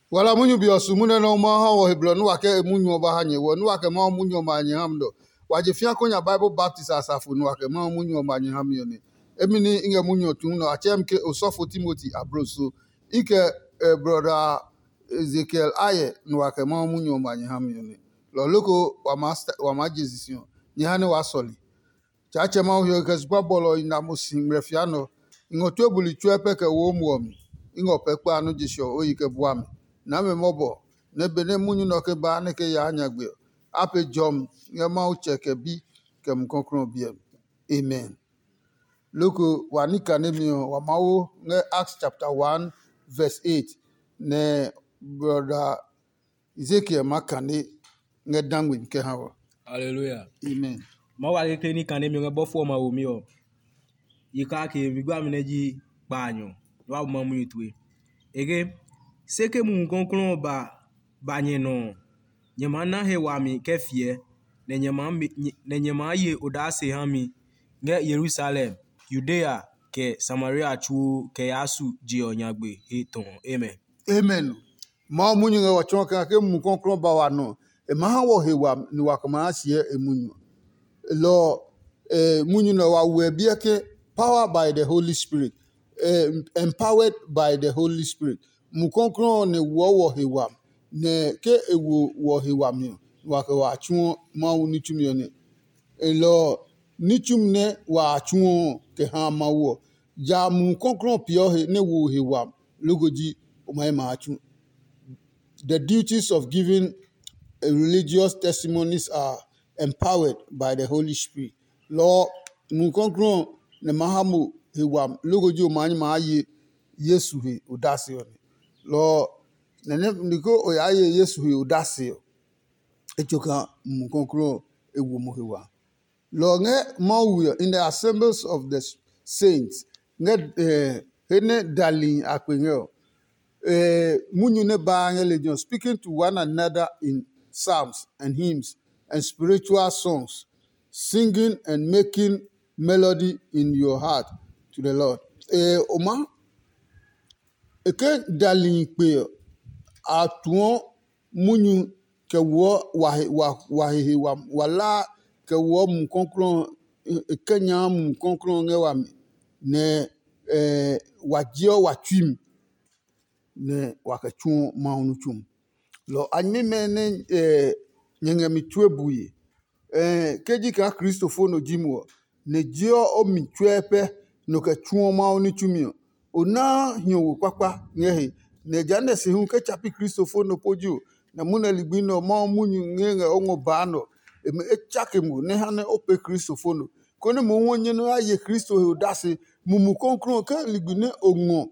Wala munyu bi osumune no ma ha wo hebro no wake munyu oba ha nye wo no wake ma munyu ma nye ham do. Waje fia konya Bible Baptist asafu no wake ma munyu ma nye ham yoni. Emini inge munyu tun no achem ke osofo Timothy abroso. Ike brother Ezekiel aye no wake ma munyu ma nye ham yoni. Lo loko wa ma Jesus yo. Nye wa soli. Chache ma hyo ke super bolo ina musim refiano. Ingo twebuli chwepe ke wo muomi. Ingo pekpa anu jisho oyike buami. Na me mobo ne bene munyu no ke ba ne ke ya nyagbe ape jom ye ma uche ke bi ke mkonkron bi. Amen. Loko wanika ne mi wa mawo ne Acts chapter 1 verse 8 ne brother Ezekiel makane ne dangwe ke hawo. Hallelujah. Amen. Ma wa ke ni kan mi ngbo fo ma wo mi o. Yi ka ke mi gba mi na ji panyo. Wa ma mu yitwe. Ege seke mu konkron ba nye no nyema na he wa mi ke fie ne nyema ye odase ha mi nge Jerusalem Judea ke Samaria chu ke asu ji onyagbe eton. Amen. Amen. Ma munyu nge wachon ke mu konkron ba wa no e ma ha wo he wa ni wa kama asie e munyu lo munyu no wa we bi ke power by the Holy Spirit, empowered by the Holy Spirit. Mukonkron ne wo hewa ne ke ewo wo hewa mi wa ke wa tun ma uni tumi ne lo nitum ne wa tun ke ha ma wo ja mukonkron pio he ne wo hewa logoji o mai ma tun. The duties of giving religious testimonies are empowered by the Holy Spirit. Lo mukonkron ne mahamu hewa logoji o mai ma ye Yesu he odase one. Lo nene niko oyaye Yesu he odase echoka mukonkro ewu mohewa. Lo nge mawuyo in the assemblies of the saints nge hene darling akwenyo munyu ne ba legion speaking to one another in psalms and hymns and spiritual songs, singing and making melody in your heart to the Lord. Oma eke darling pe atuon munyu ke wo wa wala ke wo mu konkron ekenya mu konkron ngewa ne wajio watwim ne wakachun maunu chum lo anyime ne nyenge mitwebuye keji ka Christopher no jimu ne jio o mitwepe no ka chun maunu chumio ona hio kwakwa ngehe ne jande se hu ke chapi Christopher no poju na muna ligbino ma munyu ngenge ongo bano e echake mu ne hane ope Christopher no kone mo wonye no aye Christo he odase mumu konkron ka ligbine ongo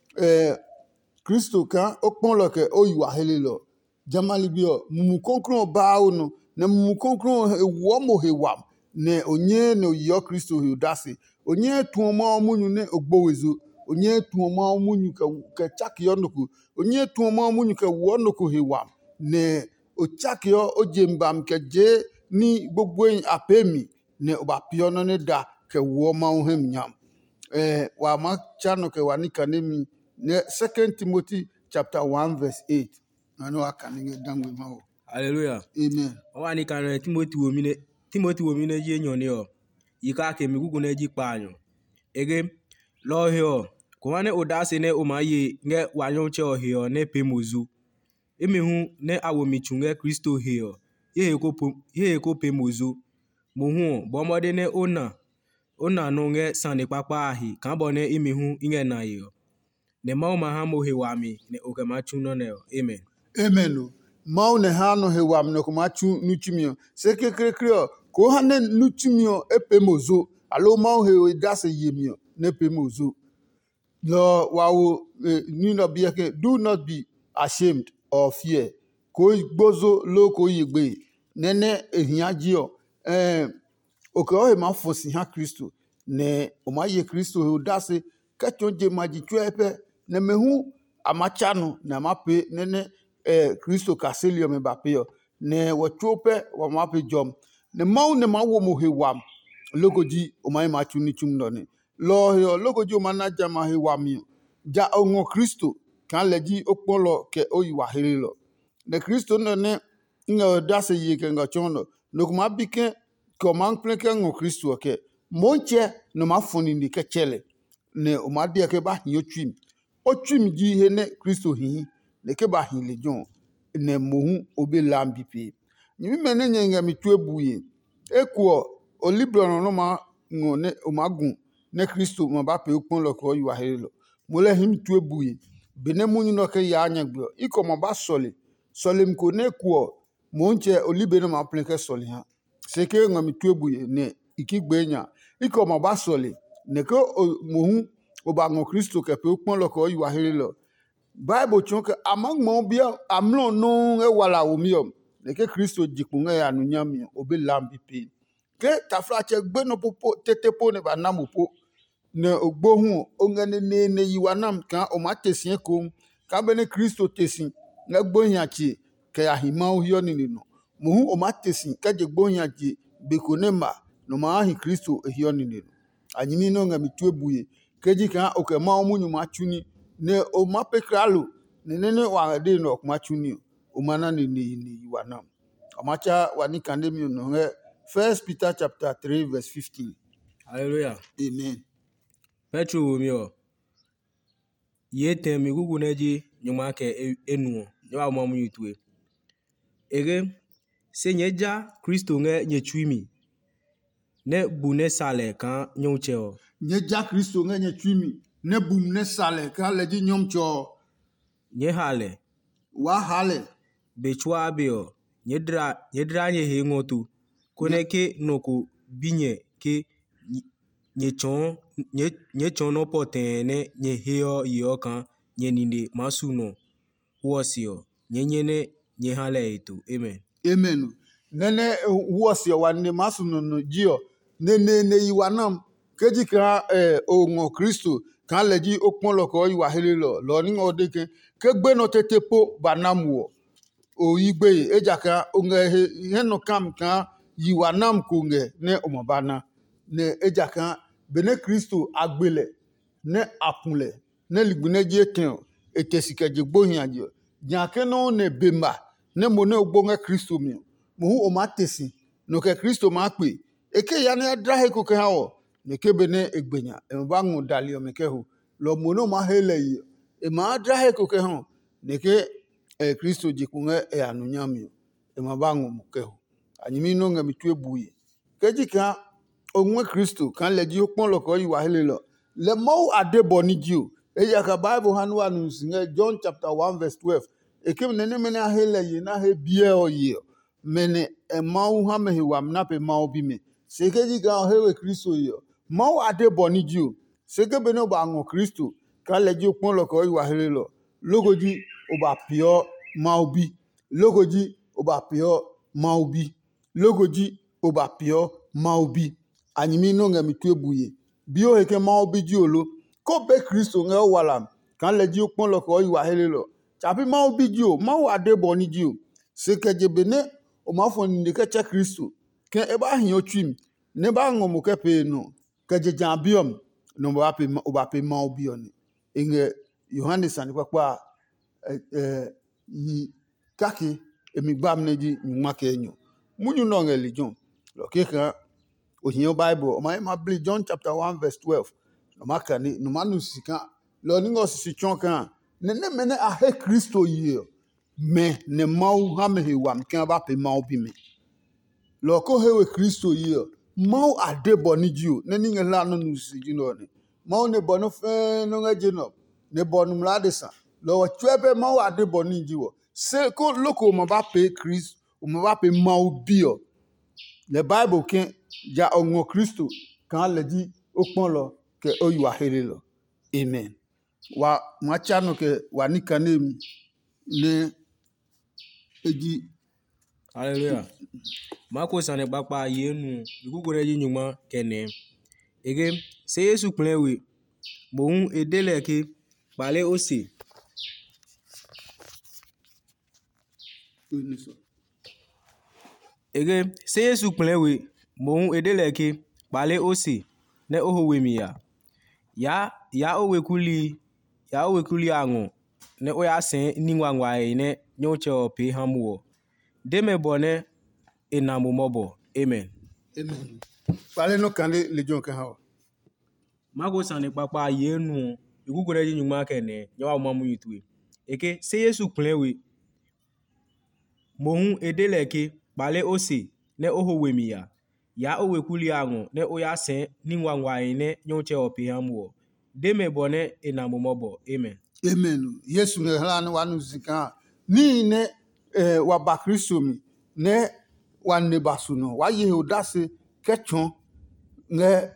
Christo ka okpon lo ke oyiwa helelo jamali bio mumu konkron bawo no na mumu konkron wo mo hewa ne onye no yo Christo he odase onye tuoma munyu ne ogbowezo onye tuoma munyu ke chakio noku onye tuoma munyu ke wo noku hewa ne ochakio ojembam ke je ni gbogbo apemi ne obapio no ne da ke wo ma ohem nyam wa ma chano ke wanika nemi ne 2 Timothy chapter 1 verse 8 ano akaninge dangwe mawo. Hallelujah. Amen. Wa ni kan Timothy wo mi ne je nyon ni o yika ke mi gugu ne ji panyo ege lo he o ko wane odase ne o ma ye nge wanyon che o he o ne pemozu emi hu ne awo mi chunge Kristo he o ye ko pemozu mo hu bo mode ne ona no nge sane papa ahi kan bo ne emi hu nge na ye o ne ma ha mo he wa mi ne o ke ma chun no ne o. Amen. Amen. Mau ne hano he wam no kuma chu nuchimio se kekrekre ko hane nuchimio epemozo alo mau he dase yemio ne pemozo lo wawo ni no be ke do not be ashamed or fear ko gbozo lo ko yigbe nene ehiajio oke o ma fosi ha Kristo ne o ma ye Kristo he dase kachonje majitwepe ne mehu amachano na mape nene Kristo kaselio me bapeo ne wachope wa mape jom ne mau ne mawo mo he wam logoji o mai machu ni chum no ne lo he logoji o manaja ma he wam ja ongo Kristo kan leji okpolo ke oyiwa helilo ne Kristo ne nga dase yi ke nga chono no kuma bike ko man pleke ngo Kristo ke monche no mafoni ni ke chele ne o ma dia ke ba hi otwim ji he ne Kristo hi ne ke ba hi le jon ne mohu obi lambi pe nyimi mene nyenga mitu ebuye ekuo olibro no ma ngo ne o magun ne Kristo ma ba pe okpon lo ko yiwa helilo mo le him tu ebuye bene munyu no ke ya anya gbo iko ma ba sole mko ne kuo monche olibe no ma pleke sole ha seke ngo mitu ebuye ne ikigbenya iko ma ba sole ne ko mohu oba ngo Kristo ke pe okpon lo ko yiwa helilo Bible chonke among mo bia amlo no e wala omiom ne ke Kristo jikunga ya nunyami obi lambi pe ke tafrache gbe no popo tetepo ne ba namupo ne ogbohun ongene ne yiwanam kan o ma tesin ko ka be ne Kristo tesin ne gbohin achi ke ahima ohio ni no muhu o ma tesin ke je gbohin achi be ko ne ma no ma hi Kristo ehio ni no anyimi no ngami tuebuye keji kan o ke ma omunyu ma chuni ne o ma pekralo ne wa de no ma chuni o mana ni yiwanam amacha wani kandemi no 1 Peter chapter 3 verse 15. Hallelujah. Amen. Petro womio. Ye temi gugu neji nyuma ke enu. Nyawa mamu yutwe. Ege se nyeja Kristo nge nyechwimi. Ne bune sale kan nyoncheo. Nyeja Kristo nge nyechwimi. Ne bune sale kan leji nyomcho. Nye hale. Wa hale. Bechwa abeo. Nyedra nye he ngotu. Kone ke noko binye ke nye chon no potene nye heo yo kan nye ninde masuno huosio nye hale etu. Amen. Amen. Nene huosio wanne masuno no jio ne yiwanam keji ka ongo Kristo kan leji okpon loko yiwa helilo lo ni odeke ke gbe no tetepo banamuo o igbe ejaka onge he no kam kan yiwanam kunge ne omobana ne ejaka bene Kristo agbele ne apunle ne ligbune je ten etesike je gbohin ajo janke no ne bemba ne mo ne ogbonge Kristo mi mo o ma tesi no ke Kristo ma pe eke ya ne drahe ko ke hawo ne ke bene egbenya e ba ngu dalio me ke ho lo mo no ma hele yi e ma drahe ko ke ho ne ke Kristo jikunge anunyami e ma ba ngu mo ke ho anyimi no ngami tu ebuye kejika onwe Kristo kan leji okpon loko yiwa helelo le mo adebo ni jiu eya ka Bible hanu anu singe John chapter 1 verse 12 ekem nene mene ahele yi na he bie oye mene mau ha mehiwa mnape mau bi me sekejika hewe Kristo yo mo adebo ni jiu seke beno ba ngo Kristo kan leji okpon loko yiwa helelo logoji oba pio mau bi logoji oba pio mau bi logoji oba pio maubi anyimi no ngami tuebuye bio heke maubi jiolo ko be Kristo nge walam kan leji okpon loko yiwa helelo chapi maubi jio mau adebo ni jio sekeje bene o mafon ni ke che Kristo ke e ba hin otwim ne ba ngomo ke pe no keje jambiom no ba pe maubi oni inge Yohanes ani kwa yi kaki emigbam neji nyuma ke enyo munyu no nge lijon lo keka ohiyo Bible o ma bli John chapter 1 verse 12 no makani no manu sika lo ningo sisi chonka ne mene a he Kristo yi me ne mau ha me hewa mkan ba pe mau bi me lo ko hewe Kristo yi mau adebo ni jiu ne ninge la no nusi jino ne mau ne bono fe no nge jino ne bonu mladesa lo chwebe mau adebo ni jiu se ko loko mo ba pe Kristo o mo ba pe mau bio le Bible ken ja ongo Kristo kan leji okpon lo ke oyiwa helelo amen wa machano ke wanikanem ne eji Hallelujah. Mako sane papa yenu igugu reji nyuma kene ege se Yesu plewe bon edele ke pale ose ege se Yesu plewe bon edele ke pale ose ne oho wemi ya owekuli ango ne oya sen ningwangwa ne nyonche o pe hamuo. Deme bone enamu mobo. Amen. Amen. Pale no kande lejon ke ha. Mago sane papa yenu igugure ji nyuma kene nyawa mamu yitwe. Eke se Yesu kunlewe. Mohun edeleke pale ose ne oho wemiya. Ya owe kuli ango ne oya sen ningwangwa ne nyonche o pe hamuo. Deme bone enamu mobo. Amen. Amen. Yesu ne hlanu wanu zika. Ni ne wa ba Kristo mi ne wa ne basu no. Wa ye odase kechon nge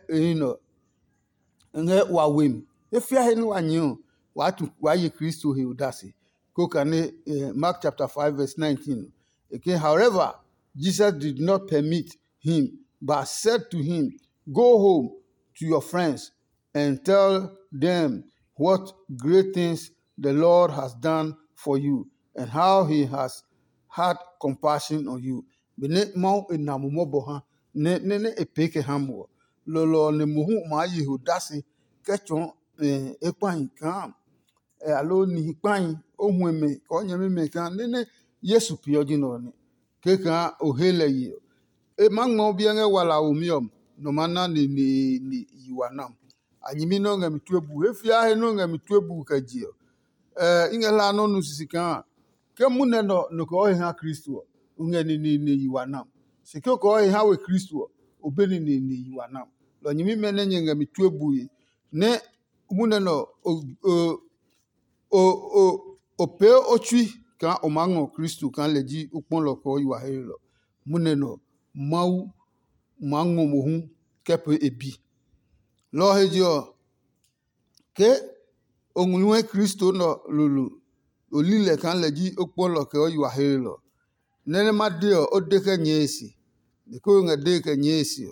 nge wa wem. Efia he ni wa nyi wa ye Kristo he odase. Ko kane Mark chapter 5 verse 19. Okay, however, Jesus did not permit him, but said to him, "Go home to your friends and tell them what great things the Lord has done for you and how he has had compassion on you." Bene mau enamumo boha ne epeke hamo lolo ne muhu ma yehu dasi kechon ekpan kan alo ni pan ohun eme ko nyeme kan ne Yesu pioji no ni ke kan ohele yi e mangmo bi nge wala omiom no mana ni yiwanam anyimi no ngam tuebu efia he no ngam tuebu kajio ingela no nusisikan ke munne no ko he ha Kristo unge ni yiwanam sike ko he ha we Kristo obeni ni yiwanam lo nyimi mene ngam tuebu ne munne no o pe otui kan o mango Kristo kan leji upon lo ko yiwa he lo munne no mau mango mohun kepe ebi lo hejo ke ongunwe Kristo no lulu olile kan leji upon lo ko yiwa he lo nene madeo odeke nyesi de ko ngade ke nyesi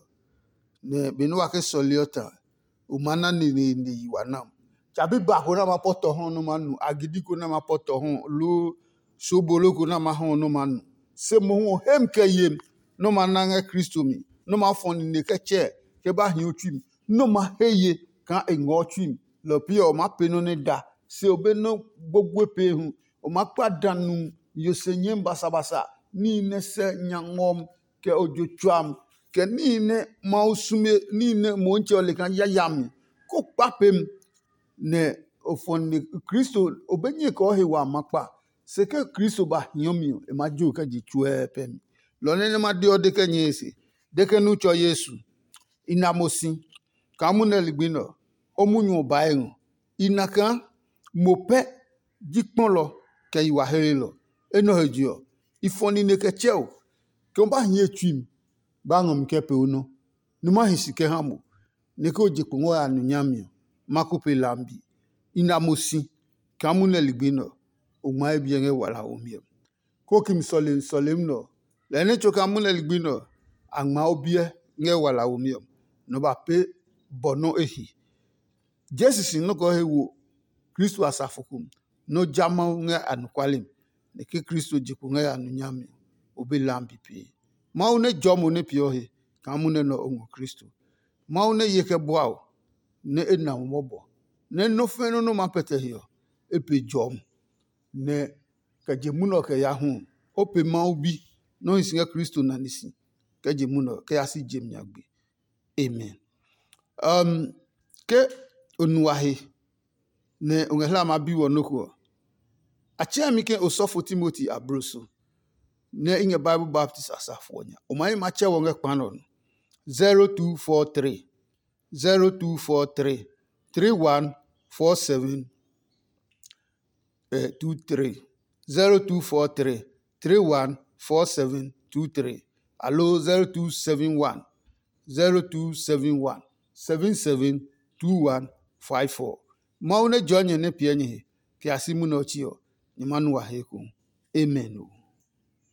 ne binwa ke soliota umana ni yiwa nam chabi ba ko na mapoto hon no manu agidi ko na mapoto hon lo sobolo ko na ma hon no manu se mo hem ke yem no mananga Kristo mi no ma fon ni ke che ke ba hin otwim no ma heye kan enwo twim lo pie o ma pe no ne da se obe no gbogbo pe hu o ma padanu yosenyem basabasa ni ne se nyangom ke ojotwam ke ni ne mausume ni ne mo nche ole kan yayam ko papem ne ofon ni Kristo obenye ko he wa mapa se ke Kristo ba hiomi e ma ju ka ji chue pem lo ne ma de ode ke nyesi de ke nu cho Yesu inamosi kamunel gbino omunyu ba en inakan mope jipon lo ke iwa here lo eno hejio ifoni ne ke cheo ke ba hie twim ba ngom ke pe uno no ma hisike hamo ne ko jipon wa anu nyamio makupe lambi inamosi kamunel gbino o ma ebienge wala omiem ko kim solem no le ne choka munel gbino agma obie nge wala omiem no ba pe bono ehi Jesus no ko hewo Kristo asafokum no jama nge anukwalim ne ke Kristo jiku nge anu nyame obe lambi pe ma une jomo ne piohe kamune no ongo Kristo ma une yeke boao ne enam mobo ne no feno no mapete hio epe jom ne kaje muno ke ya hu ope ma obi no isinga Kristo na nisi kaje muno ke asi jem nyagbe amen ke onuahe ne ongehla ma bi wonoko achia mi ke osofo Timothy abroso ne inge Bible Baptist asafo nya o mai ma che wonge kpano 0243 3147 23 0243 314723 allo 0271 772154 maune jonye ne pienye ke asimu no chio ni manu wa heku amen.